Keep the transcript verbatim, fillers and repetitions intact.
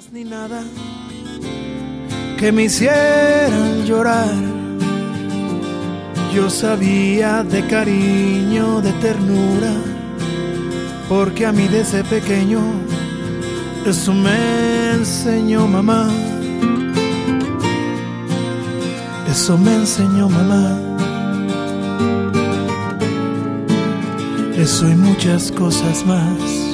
Ni nada que me hicieran llorar. Yo sabía de cariño, de ternura, porque a mí desde pequeño eso me enseñó mamá. Eso me enseñó mamá. Eso y muchas cosas más.